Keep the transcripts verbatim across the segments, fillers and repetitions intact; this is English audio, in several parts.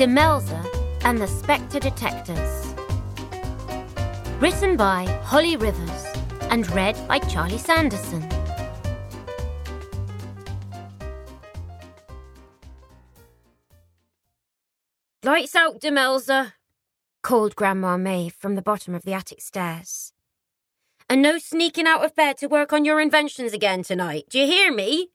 Demelza and the Spectre Detectors. Written by Holly Rivers and read by Charlie Sanderson. "Lights out, Demelza," called Grandma Maeve from the bottom of the attic stairs. "And no sneaking out of bed to work on your inventions again tonight. Do you hear me?"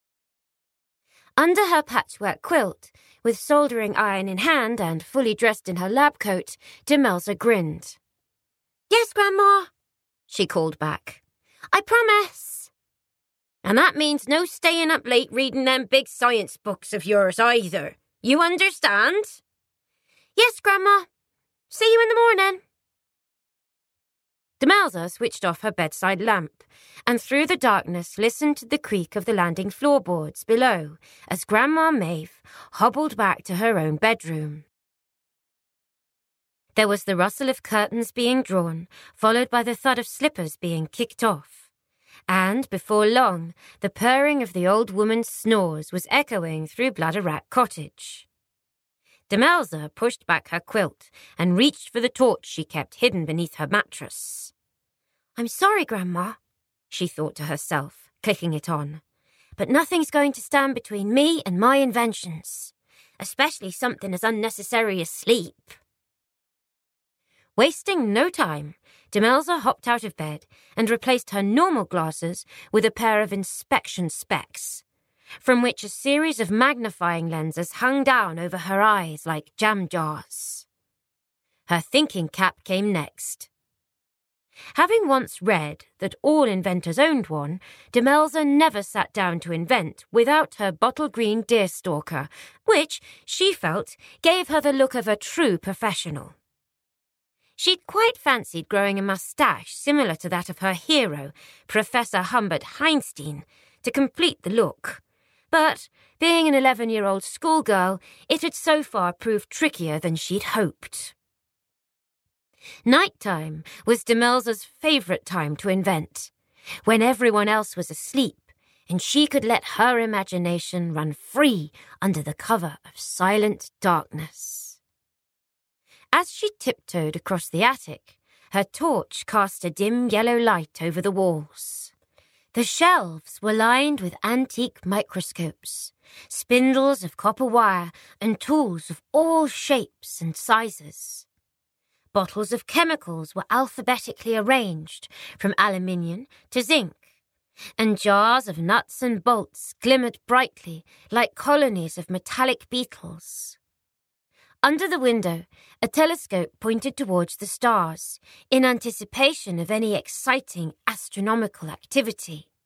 Under her patchwork quilt, with soldering iron in hand and fully dressed in her lab coat, Demelza grinned. "Yes, Grandma," she called back. "I promise." "And that means no staying up late reading them big science books of yours either. You understand?" "Yes, Grandma. See you in the morning." Demelza switched off her bedside lamp and through the darkness listened to the creak of the landing floorboards below as Grandma Maeve hobbled back to her own bedroom. There was the rustle of curtains being drawn, followed by the thud of slippers being kicked off. And, before long, the purring of the old woman's snores was echoing through Bladderwrack Cottage. Demelza pushed back her quilt and reached for the torch she kept hidden beneath her mattress. "I'm sorry, Grandma," she thought to herself, clicking it on, "but nothing's going to stand between me and my inventions, especially something as unnecessary as sleep." Wasting no time, Demelza hopped out of bed and replaced her normal glasses with a pair of inspection specs, from which a series of magnifying lenses hung down over her eyes like jam jars. Her thinking cap came next. Having once read that all inventors owned one, Demelza never sat down to invent without her bottle-green deerstalker, which, she felt, gave her the look of a true professional. She'd quite fancied growing a moustache similar to that of her hero, Professor Humbert Heinstein, to complete the look. But, being an eleven-year-old schoolgirl, it had so far proved trickier than she'd hoped. Nighttime was Demelza's favourite time to invent, when everyone else was asleep and she could let her imagination run free under the cover of silent darkness. As she tiptoed across the attic, her torch cast a dim yellow light over the walls. The shelves were lined with antique microscopes, spindles of copper wire, and tools of all shapes and sizes. Bottles of chemicals were alphabetically arranged, from aluminium to zinc, and jars of nuts and bolts glimmered brightly like colonies of metallic beetles. Under the window, a telescope pointed towards the stars, in anticipation of any exciting astronomical activity.